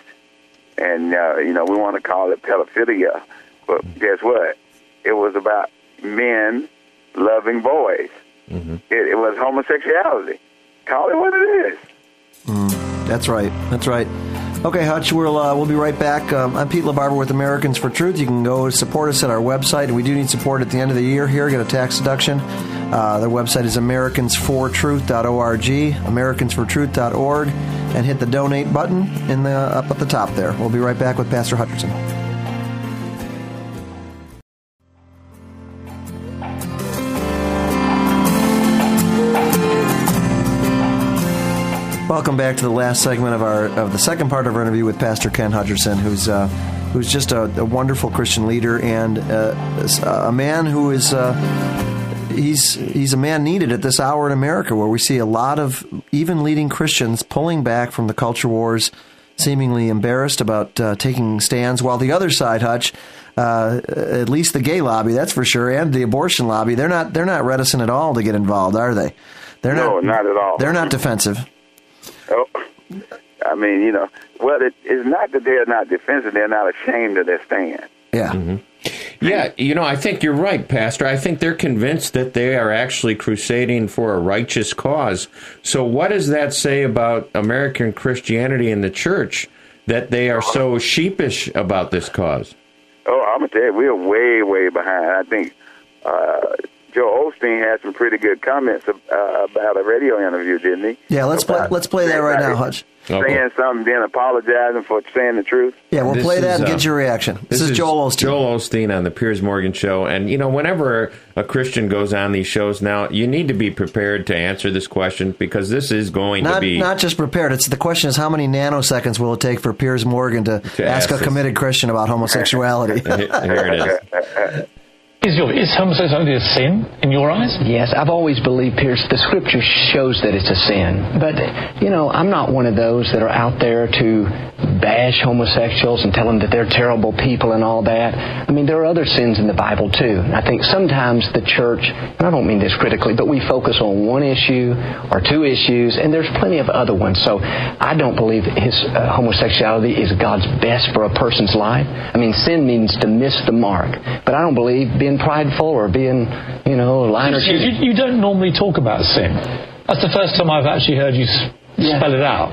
and uh, you know, we want to call it pedophilia, but guess what? It was about men loving boys. Mm-hmm. It, it was homosexuality. Call it what it is. Mm, that's right. That's right. Okay, Hutch, we'll uh, we'll be right back. Um, I'm Pete LaBarbera with Americans for Truth. You can go support us at our website, and we do need support at the end of the year here. Get a tax deduction. Uh, their website is americans for truth dot org, americans for truth dot org, and hit the donate button in the up at the top there. We'll be right back with Pastor Hutcherson. Welcome back to the last segment of our of the second part of our interview with Pastor Ken Hutcherson, who's uh, who's just a, a wonderful Christian leader and uh, a man who is uh, he's he's a man needed at this hour in America, where we see a lot of even leading Christians pulling back from the culture wars, seemingly embarrassed about uh, taking stands, while the other side, Hutch, uh, at least the gay lobby, that's for sure, and the abortion lobby, they're not they're not reticent at all to get involved, are they? They're no, not, not at all. They're not defensive. Oh, I mean, you know, well, it, it's not that they're not defensive; they're not ashamed of their stand. Yeah. Mm-hmm. Yeah, you know, I think you're right, Pastor. I think they're convinced that they are actually crusading for a righteous cause. So what does that say about American Christianity and the church, that they are so sheepish about this cause? Oh, I'm going to tell you, we're way, way behind. I think uh, Joe Osteen had some pretty good comments uh, about a radio interview, didn't he? Yeah, let's play, let's play that right now, Hutch. Saying okay. something, then apologizing for saying the truth. Yeah, we'll this play that is, and uh, get your reaction. This, this is, is Joel Osteen. Joel Osteen on the Piers Morgan Show. And, you know, whenever a Christian goes on these shows now, you need to be prepared to answer this question, because this is going not, to be... Not just prepared. It's the question is, how many nanoseconds will it take for Piers Morgan to, to ask, ask a committed Christian about homosexuality? Here it is. Is, your, is homosexuality a sin in your eyes? Yes, I've always believed, Pierce, the Scripture shows that it's a sin. But, you know, I'm not one of those that are out there to bash homosexuals and tell them that they're terrible people and all that. I mean, there are other sins in the Bible, too. And I think sometimes the church, and I don't mean this critically, but we focus on one issue or two issues, and there's plenty of other ones. So I don't believe his uh, homosexuality is God's best for a person's life. I mean, sin means to miss the mark. But I don't believe being prideful or being, you know, lying or cheating. You, you don't normally talk about sin. That's the first time I've actually heard you s- yeah. spell it out.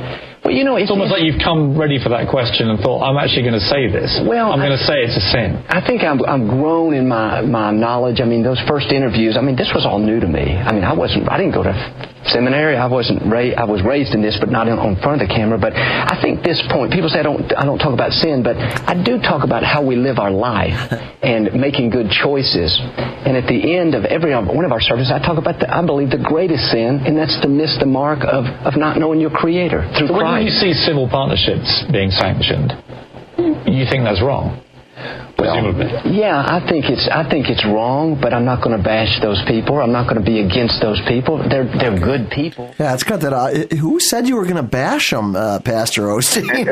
Well, you know, it's, it's almost like you've come ready for that question and thought, I'm actually going to say this. Well, I'm I, going to say it's a sin. I think I'm, I'm grown in my, my knowledge. I mean, those first interviews, I mean, this was all new to me. I mean, I wasn't, I didn't go to seminary. I wasn't raised, I was raised in this, but not in, on front of the camera. But I think this point, people say I don't, I don't talk about sin, but I do talk about how we live our life and making good choices. And at the end of every one of our services, I talk about, the, I believe, the greatest sin, and that's to miss the mark of, of not knowing your Creator through So Christ. when you see civil partnerships being sanctioned, you think that's wrong? Presumably. Well, yeah, I think it's I think it's wrong, but I'm not going to bash those people. I'm not going to be against those people. They're they're good people. Yeah, it's got that. Uh, who said you were going to bash them, uh, Pastor Osteen?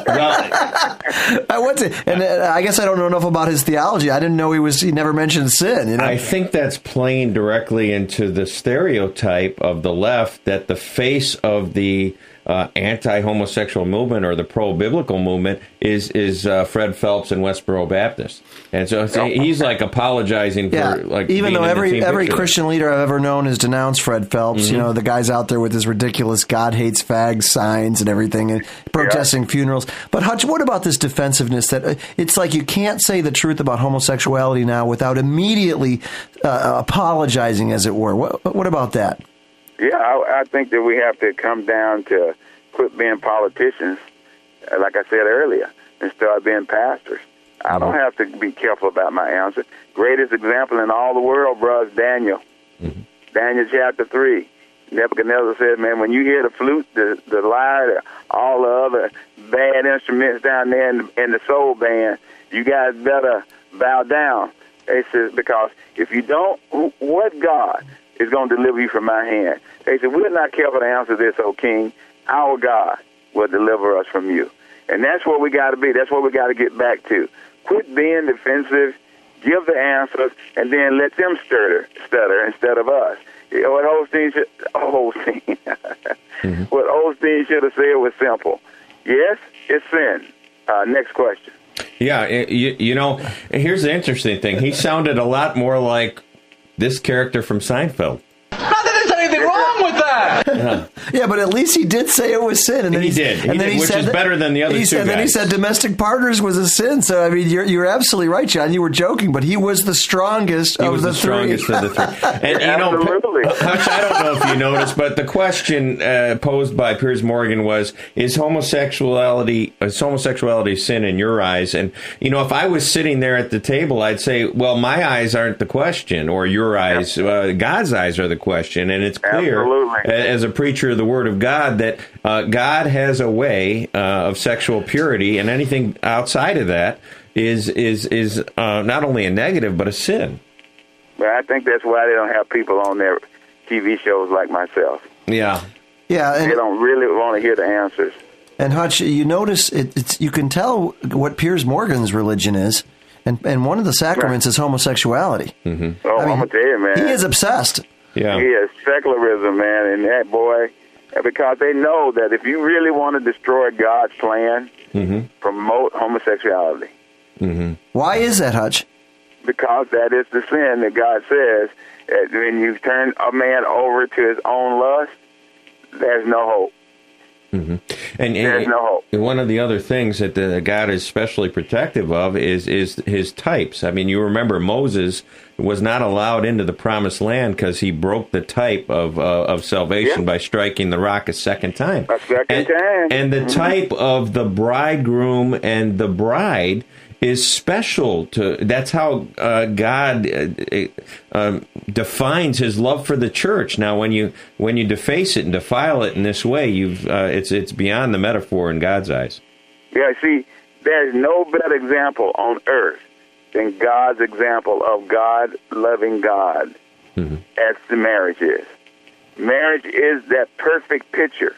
I went to, and uh, I guess I don't know enough about his theology. I didn't know he was. He never mentioned sin. You know? I think that's playing directly into the stereotype of the left that the face of the Uh, anti-homosexual movement or the pro-biblical movement is is uh, Fred Phelps and Westboro Baptist, and so it's, he's like apologizing for yeah, like even being though in the every team every picture. Christian leader I've ever known has denounced Fred Phelps. Mm-hmm. You know, the guy's out there with his ridiculous "God hates fags" signs and everything, and protesting yeah. funerals. But Hutch, what about this defensiveness that uh, it's like you can't say the truth about homosexuality now without immediately uh, apologizing, as it were? What, what about that? Yeah, I, I think that we have to come down to quit being politicians, like I said earlier, and start being pastors. I don't have to be careful about my answer. Greatest example in all the world, bro, is Daniel. Mm-hmm. Daniel chapter three. Nebuchadnezzar said, man, when you hear the flute, the, the lyre, all the other bad instruments down there in the, in the soul band, you guys better bow down. They said, because if you don't, what God is going to deliver you from my hand? They said, we're not careful to answer this, O king. Our God will deliver us from you. And that's what we got to be. That's what we got to get back to. Quit being defensive, give the answers, and then let them stutter, stutter instead of us. You know, what Osteen should, oh, Osteen, mm-hmm. what Osteen should have said was simple. Yes, it's sin. Uh, next question. Yeah, you, you know, here's the interesting thing. He sounded a lot more like this character from Seinfeld. Not that there's anything wrong with that. Yeah. Yeah, but at least he did say it was sin, and then he, he did. He and then did, he which said is that, better than the other he two said, guys. Then he said domestic partners was a sin. So I mean, you're you're absolutely right, John. You were joking, but he was the strongest he of was the, the strongest three. of the three. And you know, Hutch, I don't know if you noticed, but the question uh, posed by Piers Morgan was: Is homosexuality is homosexuality sin in your eyes? And you know, if I was sitting there at the table, I'd say, well, my eyes aren't the question, or your eyes, uh, God's eyes are the question, and it's clear. Absolutely. As a preacher of the Word of God, that uh, God has a way uh, of sexual purity, and anything outside of that is is is uh, not only a negative but a sin. Well, I think that's why they don't have people on their T V shows like myself. Yeah, yeah, and, they don't really want to hear the answers. And Hutch, you notice it, it's you can tell what Piers Morgan's religion is, and and one of the sacraments right. is homosexuality. Mm-hmm. Oh, I mean, I'm gonna tell you, man, he is obsessed. Yeah, he is secularism, man, and that boy, because they know that if you really want to destroy God's plan, mm-hmm. promote homosexuality. Mm-hmm. Why is that, Hutch? Because that is the sin that God says. That when you turn a man over to his own lust, there's no hope. Mm-hmm. And, and there's no hope. One of the other things that the, God is especially protective of is is his types. I mean, you remember Moses was not allowed into the promised land because he broke the type of uh, of salvation yeah. by striking the rock a second time. A second and, time. And the mm-hmm. type of the bridegroom and the bride is special to. That's how uh, God uh, um, defines His love for the church. Now, when you when you deface it and defile it in this way, you've uh, it's it's beyond the metaphor in God's eyes. Yeah, see, there's no better example on earth than God's example of God loving God, mm-hmm. as the marriage is. Marriage is that perfect picture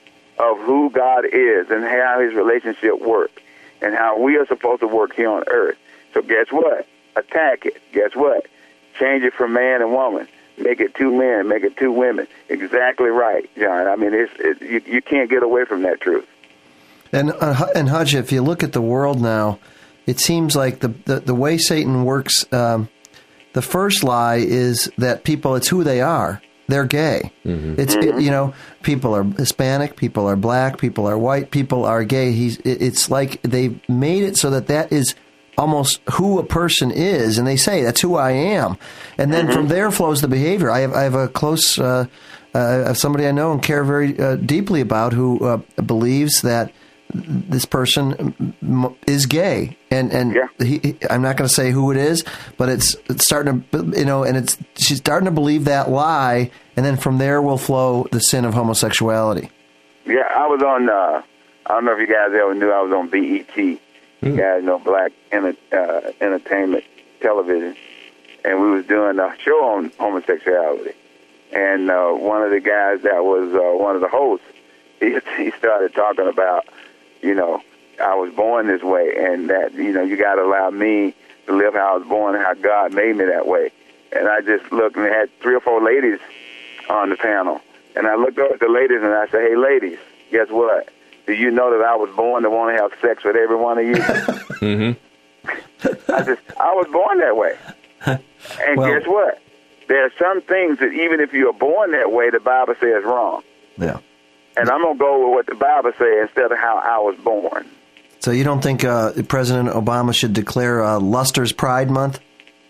of who God is and how His relationship works. And how we are supposed to work here on earth. So guess what? Attack it. Guess what? Change it from man and woman. Make it two men. Make it two women. Exactly right, John. I mean, it's, it, you, you can't get away from that truth. And uh, and Hutch, if you look at the world now, it seems like the the, the way Satan works. Um, the first lie is that people, it's who they are. they're gay. Mm-hmm. It's it, you know, people are Hispanic, people are black, people are white, people are gay. He's it, it's like they've made it so that that is almost who a person is, and they say that's who I am, and then mm-hmm. from there flows the behavior. I have I have a close uh, uh, somebody I know and care very uh, deeply about who uh, believes that this person is gay, and and yeah. he, I'm not going to say who it is, but it's it's starting to, you know, and it's she's starting to believe that lie, and then from there will flow the sin of homosexuality. Yeah, I was on. Uh, I don't know if you guys ever knew I was on B E T. You guys know Black enter, uh, Entertainment Television, and we was doing a show on homosexuality, and uh, one of the guys that was uh, one of the hosts, he he started talking about, you know, I was born this way, and that, you know, you got to allow me to live how I was born and how God made me that way. And I just looked, and they had three or four ladies on the panel, and I looked over at the ladies, and I said, hey, ladies, guess what? Do you know that I was born to want to have sex with every one of you? mm-hmm. I just, I was born that way. And well, guess what? There are some things that even if you're born that way, the Bible says wrong. Yeah. And I'm going to go with what the Bible says instead of how I was born. So you don't think uh, President Obama should declare uh, Luster's Pride Month?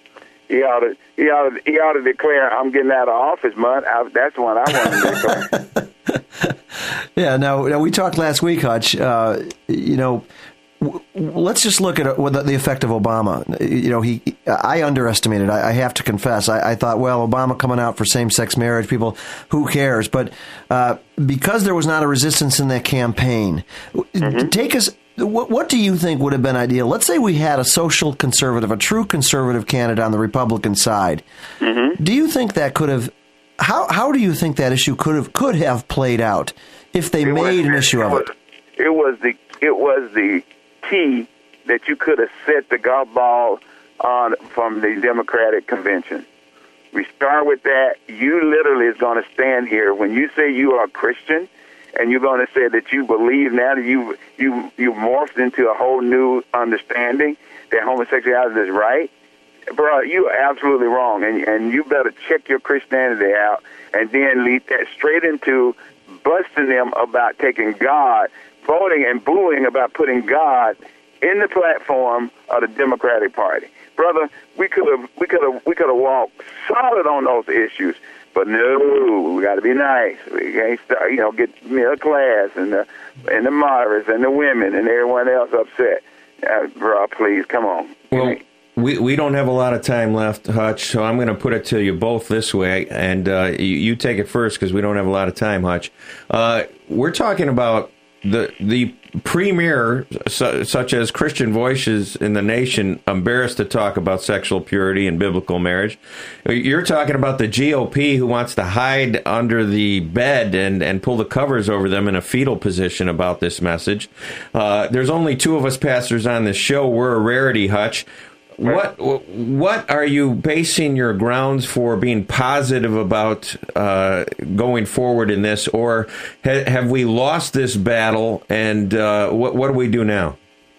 He ought to, he ought to, he ought to declare I'm getting out of office month. I, that's the one I want to declare. Yeah, now, now, we talked last week, Hutch, uh, you know, w- let's just look at uh, the, the effect of Obama. You know, he, I underestimated, I, I have to confess. I, I thought, well, Obama coming out for same-sex marriage, people, who cares? But uh, because there was not a resistance in that campaign, mm-hmm. take us, what, what do you think would have been ideal? Let's say we had a social conservative, a true conservative candidate on the Republican side. Mm-hmm. Do you think that could have, how how do you think that issue could have could have played out if they it made was, an issue it of was, it? It was the it was the key that you could have set the golf ball on from the Democratic convention. We start with that. You literally is going to stand here when you say you are a Christian, and you're going to say that you believe now that you you you morphed into a whole new understanding that homosexuality is right. Bro, you are absolutely wrong, and and you better check your Christianity out, and then lead that straight into busting them about taking God, voting and booing about putting God in the platform of the Democratic Party. Brother, we could have we could have we could have walked solid on those issues, but no, we got to be nice. We can't start, you know, get middle class and the and the moderates and the women and everyone else upset. Uh, bro, please come on. Well, we we don't have a lot of time left, Hutch, so I'm going to put it to you both this way, and uh, you, you take it first because we don't have a lot of time, Hutch. Uh, we're talking about the the premier, su- such as Christian voices in the nation, embarrassed to talk about sexual purity and biblical marriage. You're talking about the G O P who wants to hide under the bed and, and pull the covers over them in a fetal position about this message. Uh, there's only two of us pastors on this show. We're a rarity, Hutch. What what are you basing your grounds for being positive about uh, going forward in this, or ha- have we lost this battle, and uh, what what do we do now?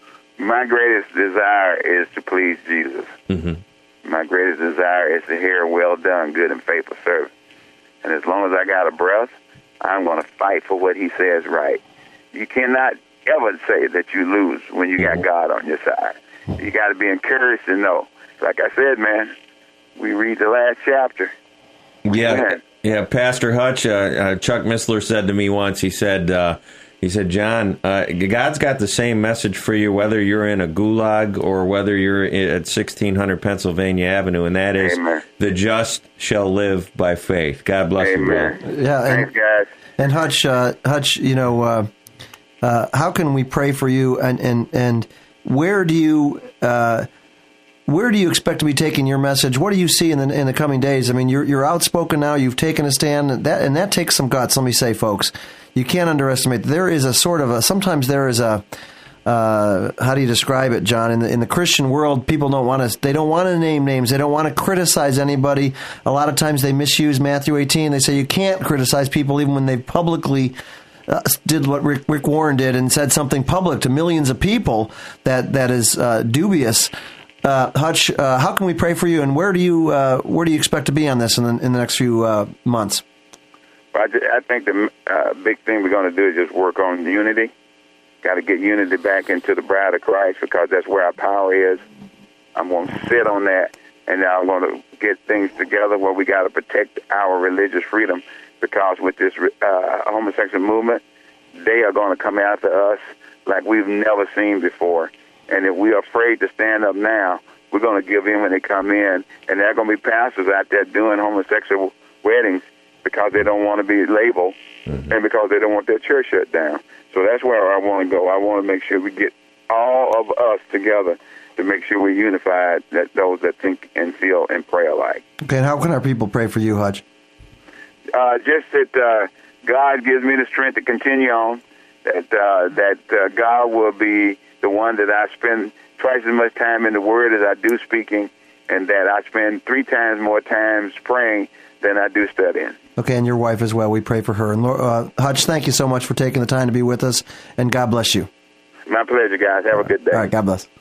My greatest desire is to please Jesus. Mm-hmm. My greatest desire is to hear, well done, good and faithful servant. And as long as I got a breath, I'm going to fight for what he says right. You cannot ever say that you lose when you mm-hmm. got God on your side. You got to be encouraged to know. Like I said, man, we read the last chapter. Yeah, man. yeah. Pastor Hutch, uh, uh, Chuck Missler said to me once. He said, uh, he said, John, uh, God's got the same message for you whether you're in a gulag or whether you're at sixteen hundred Pennsylvania Avenue, and that is, Amen. The just shall live by faith. God bless Amen. you, brother. Yeah, and, thanks, guys. And Hutch, uh, Hutch, you know, uh, uh, how can we pray for you, and and and Where do you uh, where do you expect to be taking your message? What do you see in the in the coming days? I mean, you're you're outspoken now. You've taken a stand, and that and that takes some guts. Let me say, folks, you can't underestimate. There is a sort of a sometimes there is a uh, how do you describe it, John? In the in the Christian world, people don't want to they don't want to name names. They don't want to criticize anybody. A lot of times they misuse Matthew eighteen. They say you can't criticize people even when they publicly Uh, did what Rick, Rick Warren did and said something public to millions of people that that is uh, dubious. Uh, Hutch, uh, how can we pray for you, and where do you uh, where do you expect to be on this in the, in the next few uh, months? But I, just, I think the uh, big thing we're going to do is just work on unity. Got to get unity back into the bride of Christ, because that's where our power is. I'm going to sit on that, and now I'm going to get things together where we got to protect our religious freedom, because with this uh, homosexual movement, they are going to come after us like we've never seen before. And if we are afraid to stand up now, we're going to give in when they come in. And there are going to be pastors out there doing homosexual weddings because they don't want to be labeled, mm-hmm. and because they don't want their church shut down. So that's where I want to go. I want to make sure we get all of us together to make sure we're unified, that those that think and feel and pray alike. Okay, and how can our people pray for you, Hutch? Uh, just that uh, God gives me the strength to continue on, that uh, that uh, God will be the one that I spend twice as much time in the Word as I do speaking, and that I spend three times more times praying than I do studying. Okay, and your wife as well. We pray for her. And uh, Hutch, thank you so much for taking the time to be with us, and God bless you. My pleasure, guys. Have a good day. All right, God bless.